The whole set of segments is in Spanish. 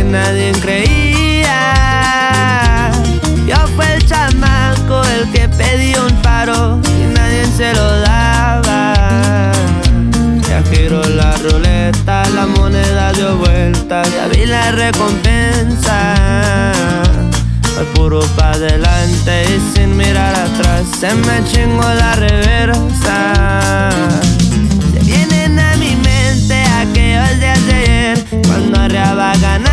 nadie creía. Yo fui el chamaco el que pedía un paro y nadie se lo daba. Ya giró la ruleta, la moneda dio vuelta, ya vi la recompensa. Voy puro pa' adelante y sin mirar atrás, se me chingó la reversa. Se vienen a mi mente aquellos días de ayer, cuando arreaba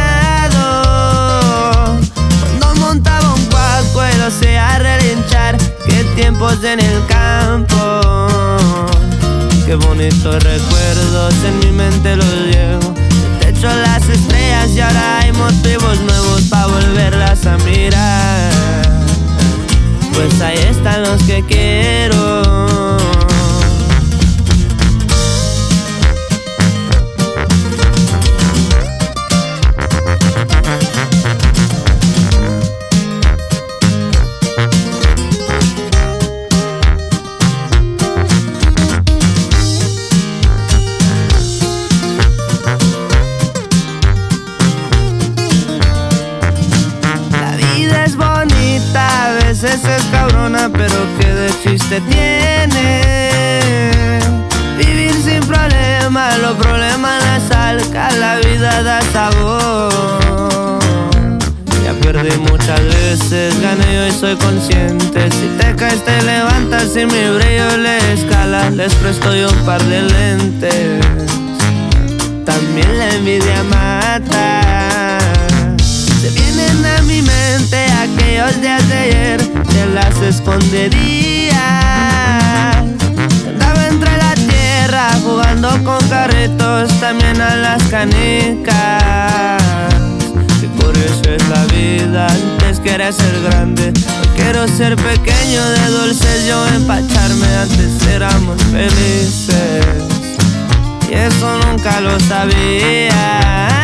ganado, cuando montaba un cuaco y lo hacía relinchar. Qué tiempos en el campo, qué bonitos recuerdos en mi mente los llevo. El techo, las estrellas y ahora hay motivos nuevos pa' volverlas a mirar. Pues ahí están los que quiero. Es cabrona, pero que de chiste tiene vivir sin problema. Los problemas las salca, la vida da sabor. Ya perdí muchas veces, gané hoy soy consciente. Si te caes te levantas, si mi brillo le escala, les presto yo un par de lentes. También la envidia mata. Se vienen a mi mente aquellos días de ayer, de las esconderías. Andaba entre la tierra jugando con carritos, también a las canicas. Y por eso es la vida, antes quería ser grande, hoy quiero ser pequeño, de dulces yo empacharme. Antes éramos felices y eso nunca lo sabía.